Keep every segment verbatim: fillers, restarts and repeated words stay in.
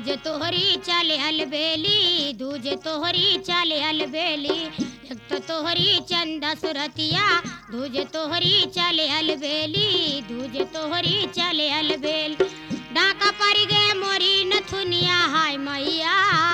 दूज तोहरी चाले अलबेली, दूज तोहरी चाले अलबेली, एक तो तोहरी चंदा सुरतिया, दूज तोहरी चाले अलबेली, दूज तोहरी चाले अलबेली। डाका पड़ गे मोरी नथुनिया हाय मैया,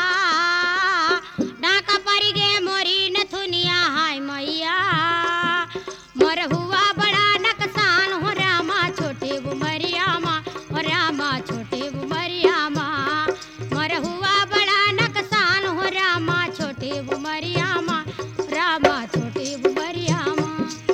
डाका पड़ गे मोरी नथुनिया हाय मैया, मोर हुआ बड़ा नकसान हो रामा छोटे बुमरिया माँ, हो रामा छोटे बुमरिया माँ, मोर हुआ बड़ा नकसान हो रामा छोटे बुमरिया माँ, रामा छोटे बुमरिया माँ।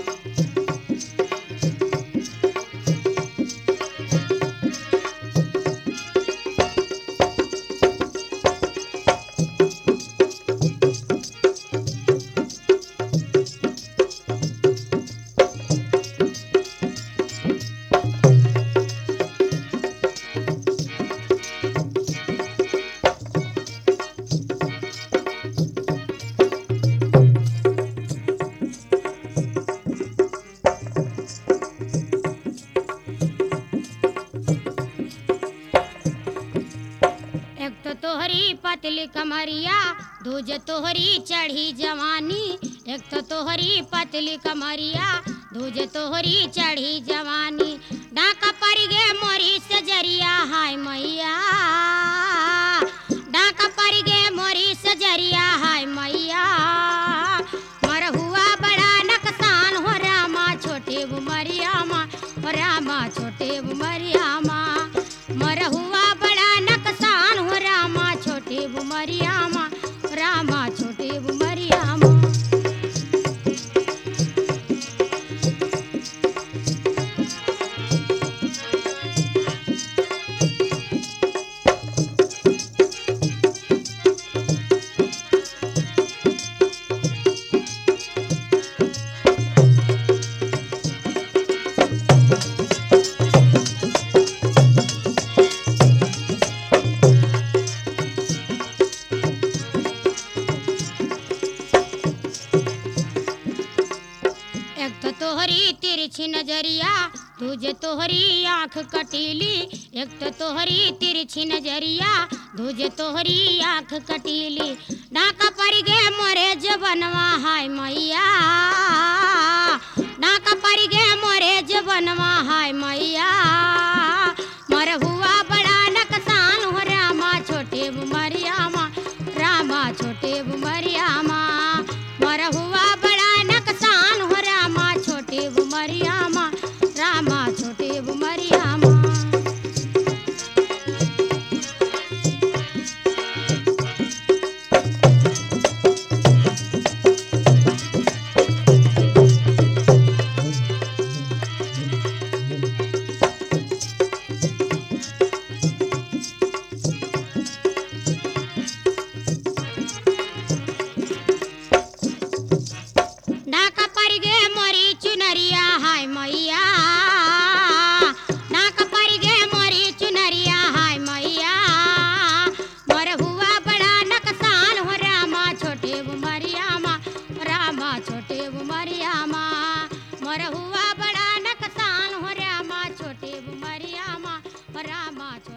एक तो तोहरी पतली कमरिया, दूज तोहरी चढ़ी जवानी, एक तो तोहरी पतली कमरिया, दूज तोहरी चढ़ी जवानी, डाका पड़ गे मोरी से जरिया हाय मैया, डाका पड़ गे मोरी से जरिया हाय मैया, मर हुआ बड़ा नकसान हो रामा छोटे बुमरिया माँ, हो रामा छोटे बुमरिया माँ, मर हुआ बड़ा नकसान हो रामा छोटे बुमरिया माँ, रामा छोटे बुमरिया माँ। एक तो तोहरी तिरछी नजरिया, दूजे तोहरी आँख कटीली, एक तो तोहरी तिरछी नजरिया, दूजे तोहरी आँख कटीली, डाका पड़ गे मोरे जबनवा हाय मैया, डाका पड़ गे मोरे जबनवा हाय मैया, मर हुआ बड़ा नकसान हो रामा छोटे बुमरिया माँ, रामा छोटे बुमरिया माँ, मर हुआ बड़ा नकसान हो रामा छोटे बुमरिया माँ, रामा छोटे बुमरिया माँ। डाका पड़ गे मोरी चुनरिया हाय मैया, डाका पड़ गे मोरी चुनरिया हाय मैया, मोर हुआ बड़ा नकसान हो रामा छोटे बुमरिया माँ, रामा छोटे बुमरिया माँ, मोर हुआ बड़ा नकसान हो रामा छोटे बुमरिया माँ, रामा।